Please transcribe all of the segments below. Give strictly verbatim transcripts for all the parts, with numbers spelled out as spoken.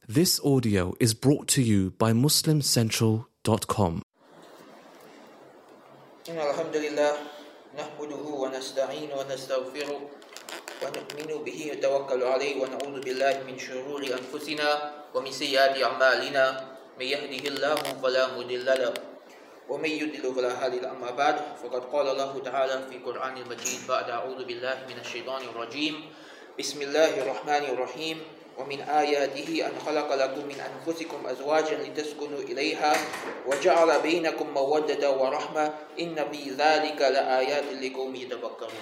This audio is brought to you by muslim central dot com. إن الحمد لله نحمده ونستعين ونستغفره ونؤمن به ونتوكل عليه ونعوذ بالله من شرور أنفسنا ومن سيئات أعمالنا من يهده الله فلا مضل له ومن يضلل فلا هادي له أما بعد فقد قال الله تعالى في القرآن المجيد بعد أعوذ بالله من الشيطان الرجيم بسم الله الرحمن الرحيم ومن آياته أن خلق لكم من أنفسكم أزواجا لتسكنوا إليها وجعل بينكم مودة ورحمة إن في ذلك لآيات لقوم يتفكرون.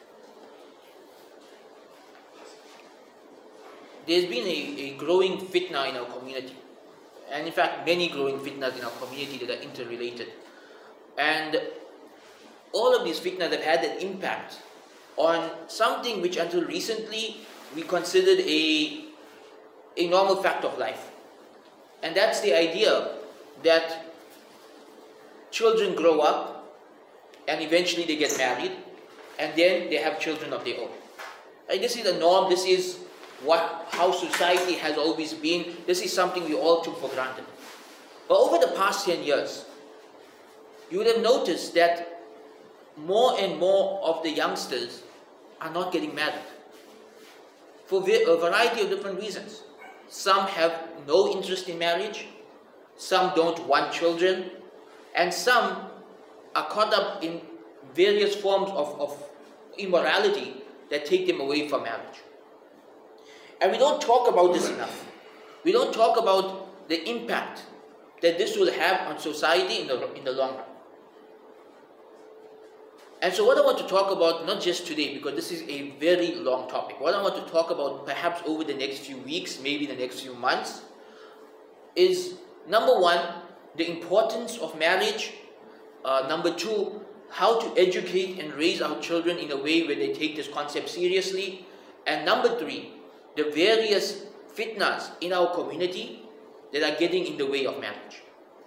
There's been a, a growing fitna in our community, and in fact many growing fitnas in our community that are interrelated, and all of these fitnas have had an impact on something which until recently we considered a a normal fact of life, and that's the idea that children grow up and eventually they get married and then they have children of their own. Right? This is the norm. This is what how society has always been. This is something we all took for granted. But over the past ten years, you would have noticed that more and more of the youngsters are not getting married for a variety of different reasons. Some have no interest in marriage, some don't want children, and some are caught up in various forms of, of immorality that take them away from marriage. And we don't talk about this enough. We don't talk about the impact that this will have on society in the, in the long run. And so what I want to talk about, not just today, because this is a very long topic, what I want to talk about perhaps over the next few weeks, maybe the next few months, is number one, the importance of marriage. Uh, number two, how to educate and raise our children in a way where they take this concept seriously. And number three, the various fitnas in our community that are getting in the way of marriage.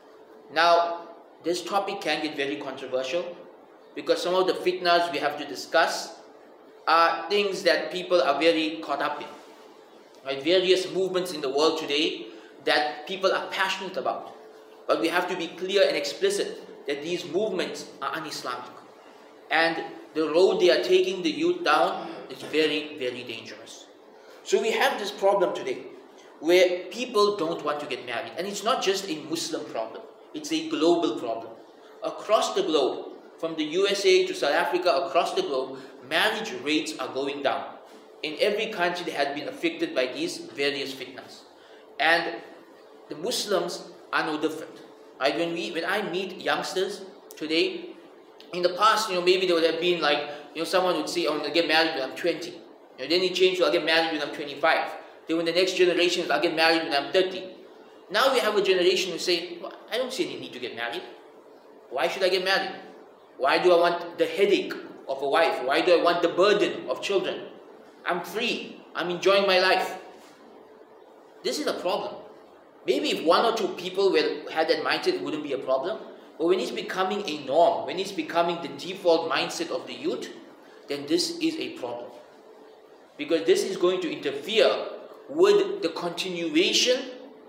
Now, this topic can get very controversial, because some of the fitnas we have to discuss are things that people are very caught up in. Right? Various movements in the world today that people are passionate about. But we have to be clear and explicit that these movements are un-Islamic. And the road they are taking the youth down is very, very dangerous. So we have this problem today where people don't want to get married. And it's not just a Muslim problem. It's a global problem. Across the globe, from the U S A to South Africa, across the globe, marriage rates are going down in every country that has been affected by these various fitnas. And the Muslims are no different. Right? When we, when I meet youngsters today, in the past, you know, maybe there would have been like, you know, someone would say, "Oh, I'll get married when I'm twenty." You know, then he changed to, "I'll get married when I'm twenty-five." Then when the next generation is, "I'll get married when I'm thirty." Now we have a generation who say, well, "I don't see any need to get married. Why should I get married? Why do I want the headache of a wife? Why do I want the burden of children? I'm free. I'm enjoying my life." This is a problem. Maybe if one or two people were, had that mindset, it wouldn't be a problem. But when it's becoming a norm, when it's becoming the default mindset of the youth, then this is a problem. Because this is going to interfere with the continuation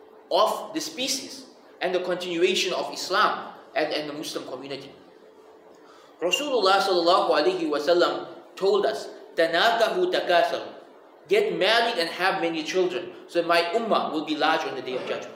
of the species and the continuation of Islam and, and the Muslim community. Rasulullah sallallahu alaihi wasallam told us, "Tanakahu takasar," get married and have many children, so my ummah will be large on the day of judgment.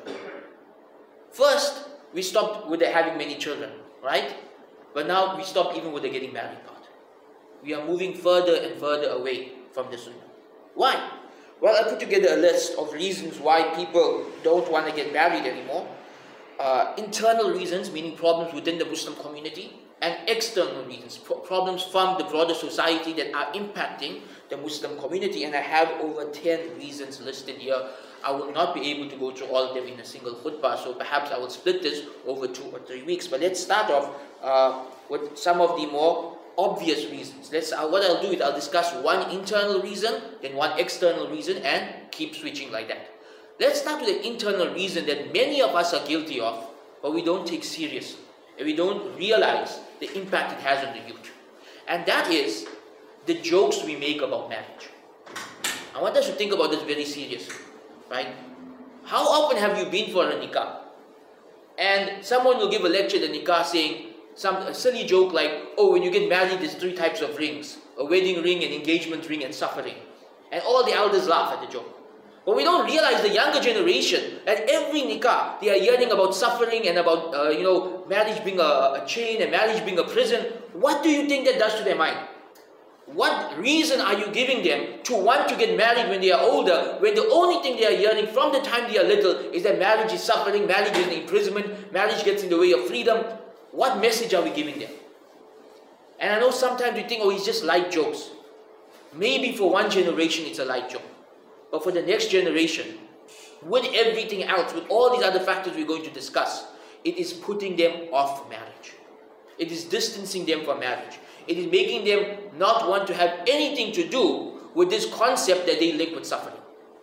First, we stopped with the having many children, right? But now we stopped even with the getting married part. We are moving further and further away from the sunnah. Why? Well, I put together a list of reasons why people don't want to get married anymore. Uh, internal reasons, meaning problems within the Muslim community, and external reasons, pro- problems from the broader society that are impacting the Muslim community. And I have over ten reasons listed here. I will not be able to go through all of them in a single khutbah, so perhaps I will split this over two or three weeks. But let's start off uh, with some of the more obvious reasons. Let's. Uh, what I'll do is I'll discuss one internal reason, then one external reason, and keep switching like that. Let's start with the internal reason that many of us are guilty of, but we don't take seriously, and we don't realize the impact it has on the youth. And that is the jokes we make about marriage. I want us to think about this very seriously, right? How often have you been for a nikah? And someone will give a lecture at the nikah saying some a silly joke like, oh, when you get married, there's three types of rings: a wedding ring, an engagement ring, and suffering. And all the elders laugh at the joke. But we don't realize the younger generation, at every nikah, they are hearing about suffering and about, uh, you know, marriage being a, a chain and marriage being a prison. What do you think that does to their mind? What reason are you giving them to want to get married when they are older, when the only thing they are hearing from the time they are little is that marriage is suffering, marriage is imprisonment, marriage gets in the way of freedom? What message are we giving them? And I know sometimes we think, oh, it's just light jokes. Maybe for one generation it's a light joke. But for the next generation, with everything else, with all these other factors we're going to discuss, it is putting them off marriage. It is distancing them from marriage. It is making them not want to have anything to do with this concept that they link with suffering.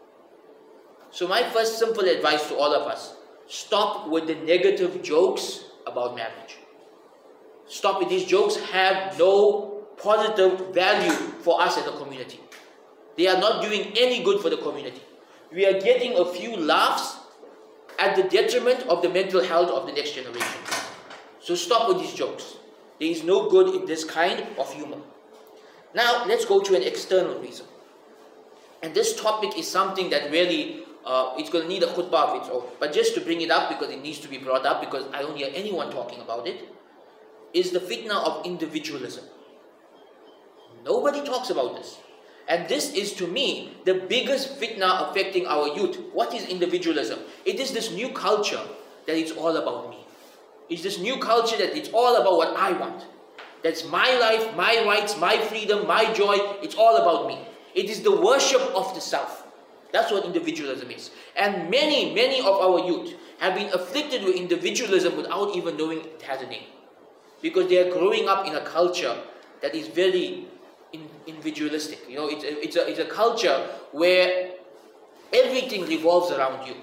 So my first simple advice to all of us, stop with the negative jokes about marriage. Stop with these jokes. Have no positive value for us as a community. They are not doing any good for the community. We are getting a few laughs at the detriment of the mental health of the next generation. So stop with these jokes. There is no good in this kind of humor. Now let's go to an external reason. And this topic is something that really, uh, it's going to need a khutbah of its own. But just to bring it up, because it needs to be brought up, because I don't hear anyone talking about it, is the fitna of individualism. Nobody talks about this. And this is, to me, the biggest fitna affecting our youth. What is individualism? It is this new culture that it's all about me. It's this new culture that it's all about what I want. That's my life, my rights, my freedom, my joy. It's all about me. It is the worship of the self. That's what individualism is. And many, many of our youth have been afflicted with individualism without even knowing it has a name. Because they are growing up in a culture that is very in, individualistic. You know, it's a, it's, a, it's a culture where everything revolves around you.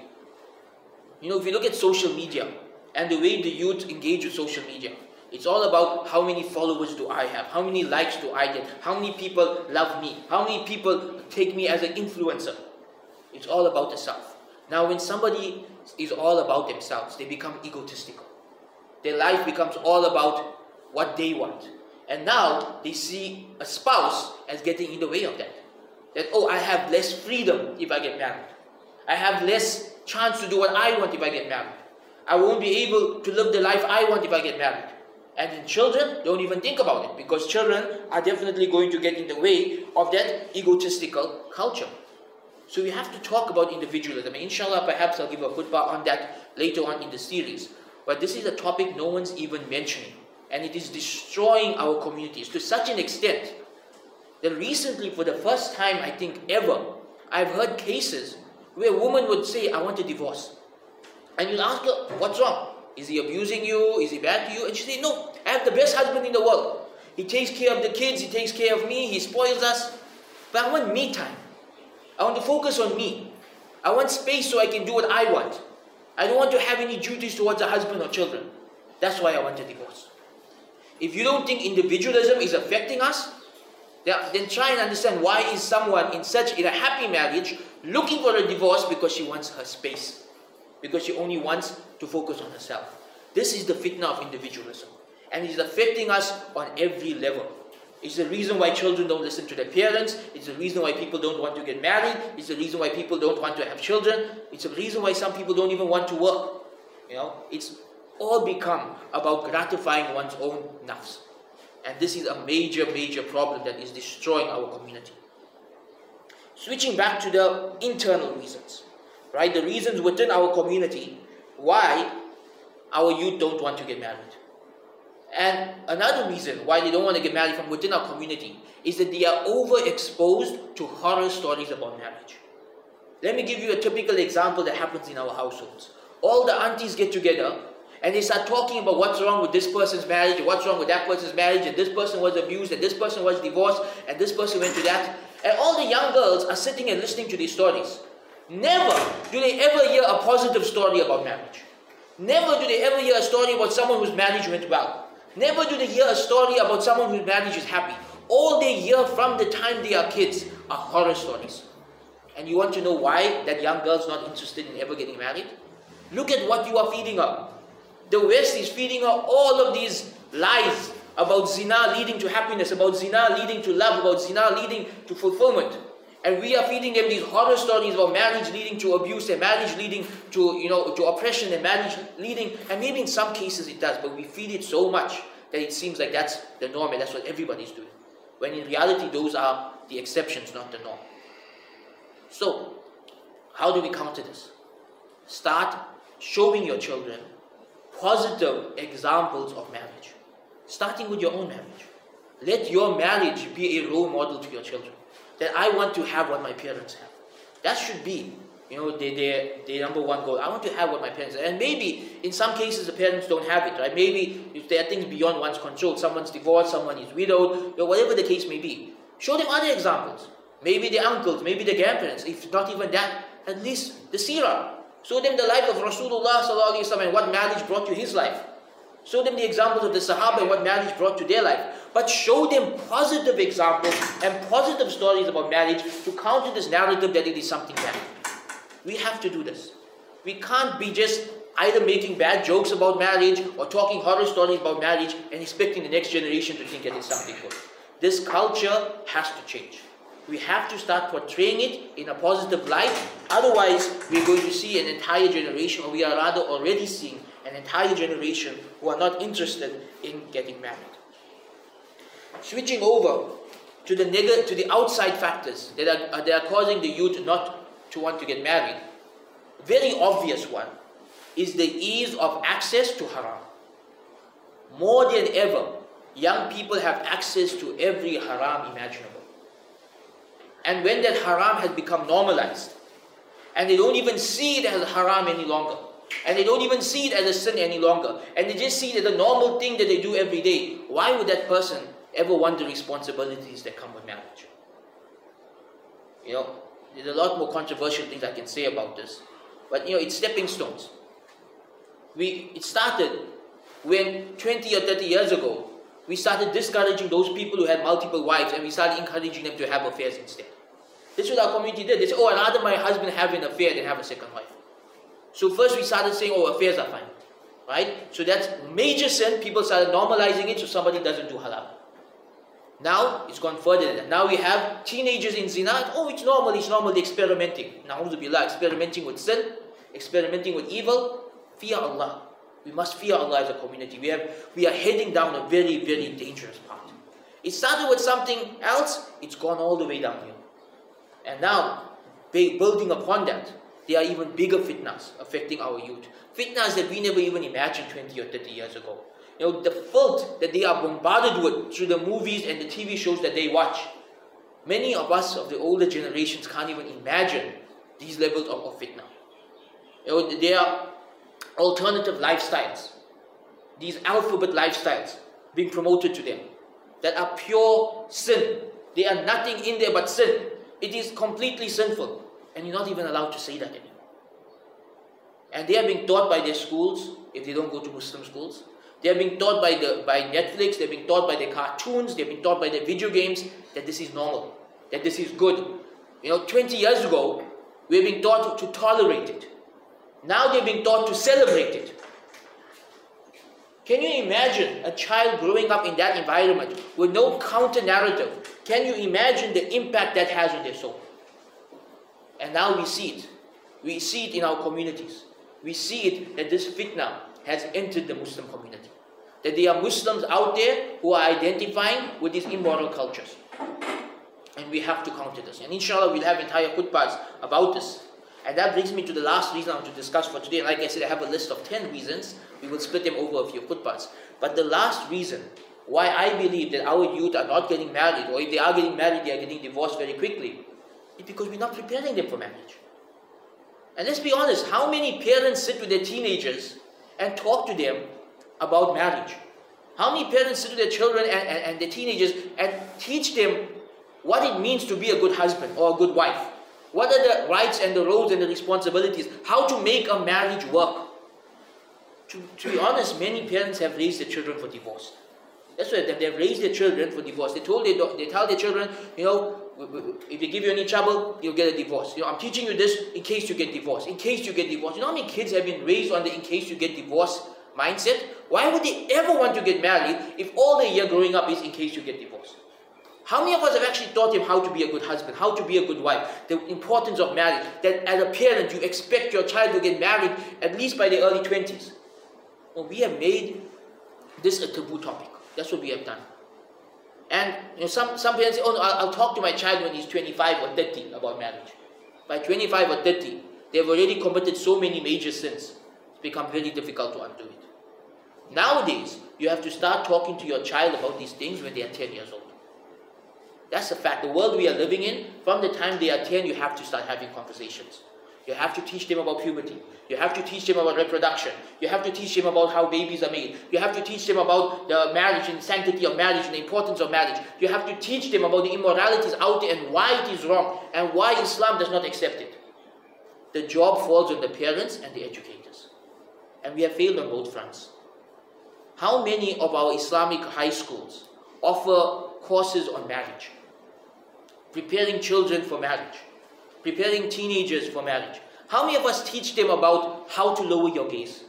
You know, if you look at social media and the way the youth engage with social media, it's all about how many followers do I have, how many likes do I get, how many people love me, how many people take me as an influencer. It's all about the self. Now when somebody is all about themselves, they become egotistical. Their life becomes all about what they want. And now they see a spouse as getting in the way of that. That, oh, I have less freedom if I get married. I have less chance to do what I want if I get married. I won't be able to live the life I want if I get married. And then children don't even think about it, because children are definitely going to get in the way of that egotistical culture. So we have to talk about individualism. And inshallah, perhaps I'll give a khutbah on that later on in the series. But this is a topic no one's even mentioning. And it is destroying our communities to such an extent that recently, for the first time, I think ever, I've heard cases where a woman would say, I want a divorce. And you'll ask her, what's wrong? Is he abusing you? Is he bad to you? And she say, no, I have the best husband in the world. He takes care of the kids, he takes care of me, he spoils us. But I want me time. I want to focus on me. I want space so I can do what I want. I don't want to have any duties towards a husband or children. That's why I want a divorce. If you don't think individualism is affecting us, then try and understand why is someone in such in a happy marriage looking for a divorce because she wants her space. Because she only wants to focus on herself. This is the fitna of individualism. And it is affecting us on every level. It's the reason why children don't listen to their parents. It's the reason why people don't want to get married. It's the reason why people don't want to have children. It's the reason why some people don't even want to work. You know, it's all become about gratifying one's own nafs. And this is a major, major problem that is destroying our community. Switching back to the internal reasons. Right, the reasons within our community why our youth don't want to get married. And another reason why they don't want to get married from within our community is that they are overexposed to horror stories about marriage. Let me give you a typical example that happens in our households. All the aunties get together and they start talking about what's wrong with this person's marriage, and what's wrong with that person's marriage, and this person was abused, and this person was divorced, and this person went to that. And all the young girls are sitting and listening to these stories. Never do they ever hear a positive story about marriage. Never do they ever hear a story about someone whose marriage went well. Never do they hear a story about someone whose marriage is happy. All they hear from the time they are kids are horror stories. And you want to know why that young girl's not interested in ever getting married? Look at what you are feeding her. The West is feeding her all of these lies about zina leading to happiness, about zina leading to love, about zina leading to fulfillment. And we are feeding them these horror stories about marriage leading to abuse and marriage leading to, you know, to oppression and marriage leading, and maybe in some cases it does, but we feed it so much that it seems like that's the norm and that's what everybody's doing. When in reality, those are the exceptions, not the norm. So, how do we counter this? Start showing your children positive examples of marriage. Starting with your own marriage. Let your marriage be a role model to your children. That I want to have what my parents have. That should be, you know, their, their, their number one goal. I want to have what my parents have. And maybe, in some cases, the parents don't have it, right? Maybe if there are things beyond one's control. Someone's divorced, someone is widowed, or whatever the case may be. Show them other examples. Maybe the uncles, maybe the grandparents. If not even that, at least the seerah. Show them the life of Rasulullah sallallahu alaihi wasallam and what marriage brought to his life. Show them the examples of the Sahaba and what marriage brought to their life. But show them positive examples and positive stories about marriage to counter this narrative that it is something bad. We have to do this. We can't be just either making bad jokes about marriage or talking horror stories about marriage and expecting the next generation to think that it's something good. This culture has to change. We have to start portraying it in a positive light. Otherwise, we're going to see an entire generation, or we are rather already seeing an entire generation who are not interested in getting married. Switching over to the neg- to the outside factors that are, uh, that are causing the youth not to want to get married. Very obvious one is the ease of access to haram. More than ever, young people have access to every haram imaginable. And when that haram has become normalized, and they don't even see it as haram any longer, and they don't even see it as a sin any longer, and they just see it as a normal thing that they do every day, why would that person ever want the responsibilities that come with marriage? You know, there's a lot more controversial things I can say about this, but you know, it's stepping stones. We, it started when twenty or thirty years ago, we started discouraging those people who had multiple wives, and we started encouraging them to have affairs instead. This is what our community did. They said, oh, I'd rather my husband have an affair than have a second wife. So first we started saying, oh, affairs are fine. Right? So that's major sin. People started normalizing it so somebody doesn't do halal. Now, it's gone further than that. Now we have teenagers in zina. Oh, it's normal, it's normal, they're experimenting. Na'udhu billah, experimenting with sin, experimenting with evil. Fear Allah. We must fear Allah as a community. We have, we are heading down a very, very dangerous path. It started with something else, it's gone all the way downhill. And now, building upon that, there are even bigger fitnas affecting our youth. Fitnas that we never even imagined twenty or thirty years ago. You know, the filth that they are bombarded with through the movies and the T V shows that they watch. Many of us of the older generations can't even imagine these levels of, of fitna. You know, there are alternative lifestyles, these alphabet lifestyles being promoted to them that are pure sin. There are nothing in there but sin. It is completely sinful, and you're not even allowed to say that anymore. And they are being taught by their schools, if they don't go to Muslim schools. They are being taught by the by Netflix, they're being taught by their cartoons, they're being taught by their video games that this is normal, that this is good. You know, twenty years ago, we were being taught to tolerate it. Now they're being taught to celebrate it. Can you imagine a child growing up in that environment with no counter narrative? Can you imagine the impact that has on their soul? And now we see it. We see it in our communities. We see it that this fitna has entered the Muslim community. That there are Muslims out there who are identifying with these immoral cultures. And we have to counter this. And inshallah we'll have entire khutbahs about this. And that brings me to the last reason I want to discuss for today. And like I said, I have a list of ten reasons. We will split them over a few khutbahs. But the last reason why I believe that our youth are not getting married, or if they are getting married, they are getting divorced very quickly, is because we're not preparing them for marriage. And let's be honest, how many parents sit with their teenagers and talk to them about marriage? How many parents sit with their children and, and, and their teenagers and teach them what it means to be a good husband or a good wife? What are the rights and the roles and the responsibilities? How to make a marriage work? To, to be honest, many parents have raised their children for divorce. That's why they've raised their children for divorce. They told their, they tell their children, you know, if they give you any trouble, you'll get a divorce. You know, I'm teaching you this in case you get divorced. In case you get divorced. You know how many kids have been raised on the in case you get divorced mindset? Why would they ever want to get married if all they hear growing up is in case you get divorced? How many of us have actually taught him how to be a good husband, how to be a good wife, the importance of marriage, that as a parent you expect your child to get married at least by the early twenties? Well, we have made this a taboo topic. That's what we have done. And you know, some, some parents say, oh no, I'll, I'll talk to my child when he's twenty-five or thirty about marriage. By twenty-five or thirty, they've already committed so many major sins. It's become very difficult to undo it. Nowadays, you have to start talking to your child about these things when they are ten years old. That's the fact. The world we are living in, from the time they are ten, you have to start having conversations. You have to teach them about puberty. You have to teach them about reproduction. You have to teach them about how babies are made. You have to teach them about the marriage and sanctity of marriage and the importance of marriage. You have to teach them about the immoralities out there and why it is wrong and why Islam does not accept it. The job falls on the parents and the educators. And we have failed on both fronts. How many of our Islamic high schools offer courses on marriage? Preparing children for marriage. Preparing teenagers for marriage. How many of us teach them about how to lower your gaze?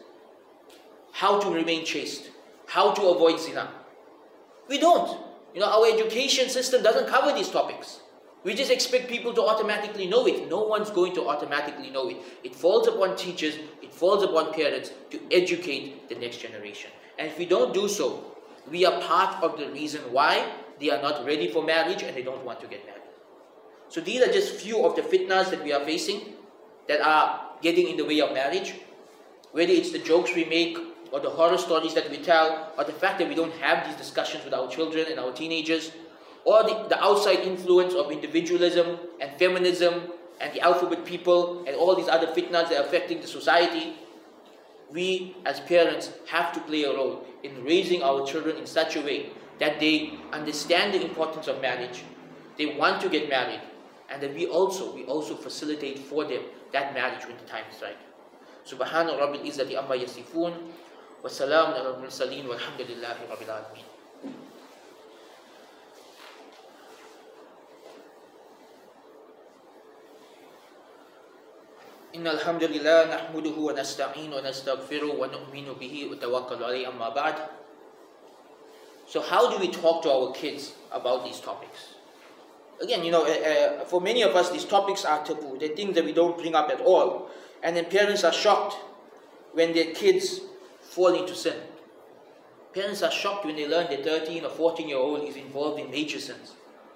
How to remain chaste? How to avoid zina? We don't. You know, our education system doesn't cover these topics. We just expect people to automatically know it. No one's going to automatically know it. It falls upon teachers, it falls upon parents to educate the next generation. And if we don't do so, we are part of the reason why they are not ready for marriage and they don't want to get married. So these are just few of the fitnas that we are facing that are getting in the way of marriage. Whether it's the jokes we make, or the horror stories that we tell, or the fact that we don't have these discussions with our children and our teenagers, or the, the outside influence of individualism and feminism and the alphabet people and all these other fitnas that are affecting the society. We as parents have to play a role in raising our children in such a way that they understand the importance of marriage, they want to get married, and that we also we also facilitate for them that marriage when the time is right. Subhana Rabbil Izzati Amma Yasifun, wa salamun ala al-mursaleen, walhamdulillahi Rabbil Alameen. إن الحمد لله نحمده ونستعين ونستغفره ونؤمن به وتوكل عليه أما بعد. So how do we talk to our kids about these topics? Again, you know, uh, uh, for many of us, these topics are taboo. They're things that we don't bring up at all. And then parents are shocked when their kids fall into sin. Parents are shocked when they learn their thirteen or fourteen year old is involved in major sins.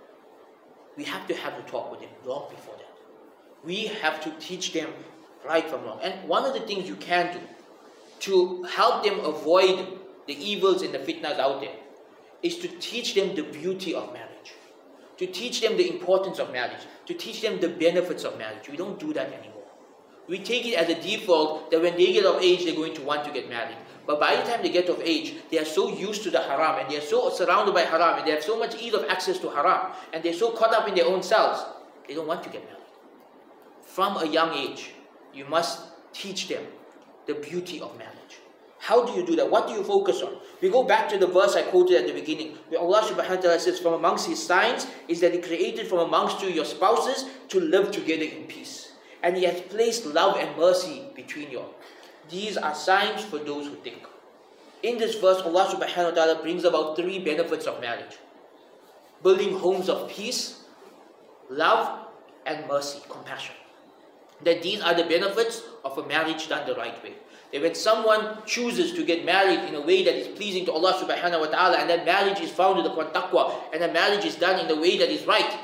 We have to have a talk with them long before that. We have to teach them right from wrong. And one of the things you can do to help them avoid the evils and the fitnas out there is to teach them the beauty of marriage. To teach them the importance of marriage. To teach them the benefits of marriage. We don't do that anymore. We take it as a default that when they get of age, they're going to want to get married. But by the time they get of age, they are so used to the haram and they are so surrounded by haram and they have so much ease of access to haram and they're so caught up in their own selves, they don't want to get married. From a young age, you must teach them the beauty of marriage. How do you do that? What do you focus on? We go back to the verse I quoted at the beginning, where Allah subhanahu wa ta'ala says, from amongst His signs is that He created from amongst you your spouses to live together in peace. And He has placed love and mercy between you. These are signs for those who think. In this verse, Allah subhanahu wa ta'ala brings about three benefits of marriage. Building homes of peace, love, and mercy, compassion. That these are the benefits of a marriage done the right way. That when someone chooses to get married in a way that is pleasing to Allah subhanahu wa ta'ala, and that marriage is founded upon taqwa, and that marriage is done in the way that is right,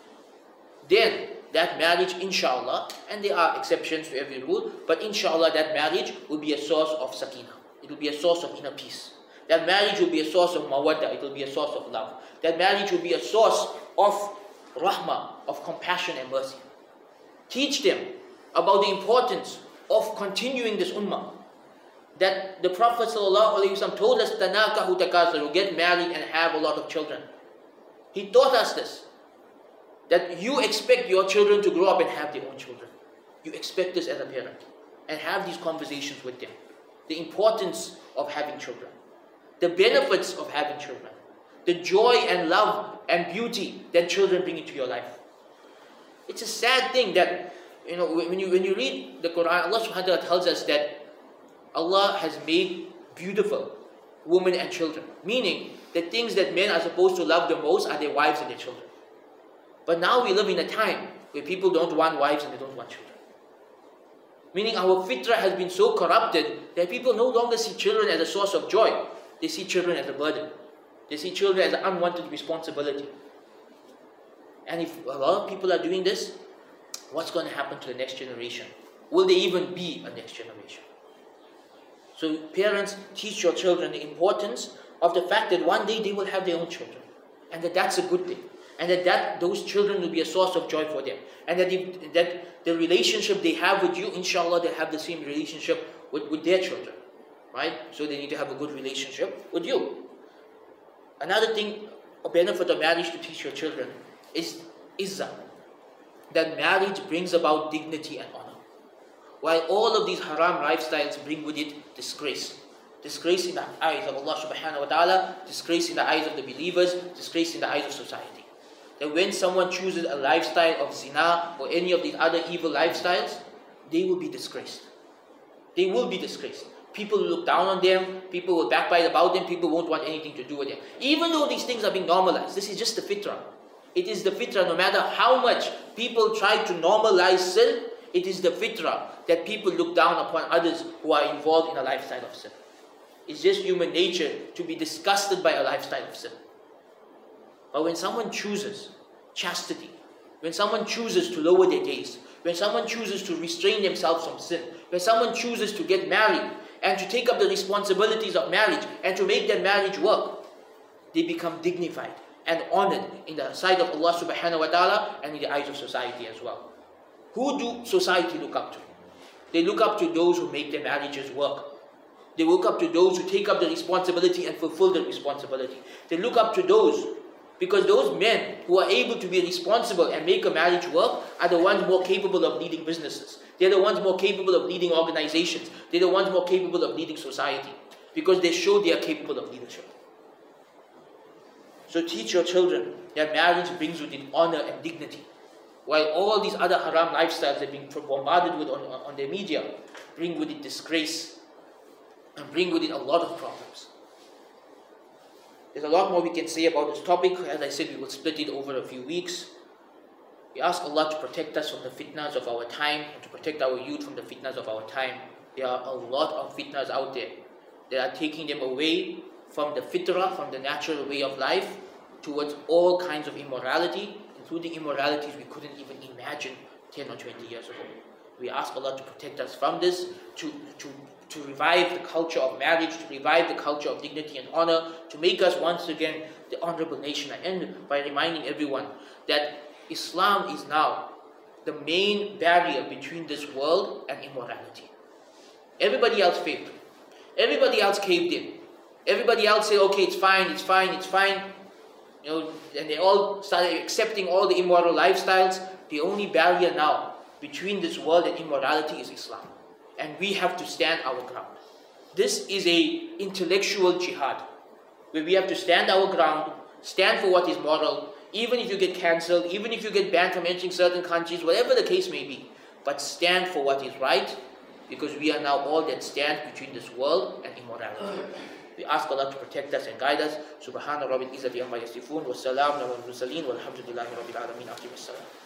then that marriage, inshallah, and there are exceptions to every rule, but inshallah that marriage will be a source of sakinah. It will be a source of inner peace. That marriage will be a source of mawaddah. It will be a source of love. That marriage will be a source of rahmah, of compassion and mercy. Teach them about the importance of continuing this ummah. That the Prophet ﷺ told us, Tanakahu takasaru, get married and have a lot of children. He taught us this. That you expect your children to grow up and have their own children. You expect this as a parent. And have these conversations with them. The importance of having children. The benefits of having children. the joy and love and beauty that children bring into your life. It's a sad thing that, you know, when you when you read the Quran, Allah subhanahu wa ta'ala tells us that Allah has made beautiful women and children. Meaning, the things that men are supposed to love the most are their wives and their children. But now we live in a time where people don't want wives and they don't want children. Meaning our fitrah has been so corrupted that people no longer see children as a source of joy. They see children as a burden. They see children as an unwanted responsibility. And if a lot of people are doing this, what's going to happen to the next generation? Will there even be a next generation? So parents, teach your children the importance of the fact that one day they will have their own children. And that that's a good thing. And that, that those children will be a source of joy for them. And that, if, that the relationship they have with you, inshallah, they'll have the same relationship with, with their children. Right? So they need to have a good relationship with you. Another thing, a benefit of marriage to teach your children is izzah. That marriage brings about dignity and honor. While all of these haram lifestyles bring with it disgrace. Disgrace in the eyes of Allah subhanahu wa ta'ala, disgrace in the eyes of the believers, disgrace in the eyes of society. That when someone chooses a lifestyle of zina or any of these other evil lifestyles, they will be disgraced. They will be disgraced. People will look down on them, people will backbite about them, people won't want anything to do with them. Even though these things are being normalized, this is just the fitrah. It is the fitrah, no matter how much people try to normalize sin, it is the fitrah that people look down upon others who are involved in a lifestyle of sin. It's just human nature to be disgusted by a lifestyle of sin. But when someone chooses chastity, when someone chooses to lower their gaze, when someone chooses to restrain themselves from sin, when someone chooses to get married and to take up the responsibilities of marriage and to make their marriage work, they become dignified and honored in the sight of Allah subhanahu wa ta'ala and in the eyes of society as well. Who do society look up to? They look up to those who make their marriages work. They look up to those who take up the responsibility and fulfill the responsibility. They look up to those, because those men who are able to be responsible and make a marriage work are the ones more capable of leading businesses. They're the ones more capable of leading organizations. They're the ones more capable of leading society, because they show they are capable of leadership. So teach your children that marriage brings with it honor and dignity, while all these other haram lifestyles they're being bombarded with on, on their media bring with it disgrace and bring with it a lot of problems. There's a lot more we can say about this topic. As I said, we will split it over a few weeks. We ask Allah to protect us from the fitnas of our time and to protect our youth from the fitnas of our time. There are a lot of fitnas out there that are taking them away from the fitrah, from the natural way of life, towards all kinds of immorality, including immoralities we couldn't even imagine ten or twenty years ago. We ask Allah to protect us from this, to, to, to revive the culture of marriage, to revive the culture of dignity and honor, to make us once again the honorable nation. I end by reminding everyone that Islam is now the main barrier between this world and immorality. Everybody else failed. Everybody else caved in. Everybody else said, okay, it's fine, it's fine, it's fine. You know, and they all started accepting all the immoral lifestyles. The only barrier now between this world and immorality is Islam. And we have to stand our ground. This is a intellectual jihad, where we have to stand our ground, stand for what is moral, even if you get cancelled, even if you get banned from entering certain countries, whatever the case may be. But stand for what is right, because we are now all that stand between this world and immorality. We ask Allah to protect us and guide us. Subhana rabbil izzati amma yasifun wa salamun ala al-mursaleen walhamdulillahi rabbil alamin. Aqim as-salam.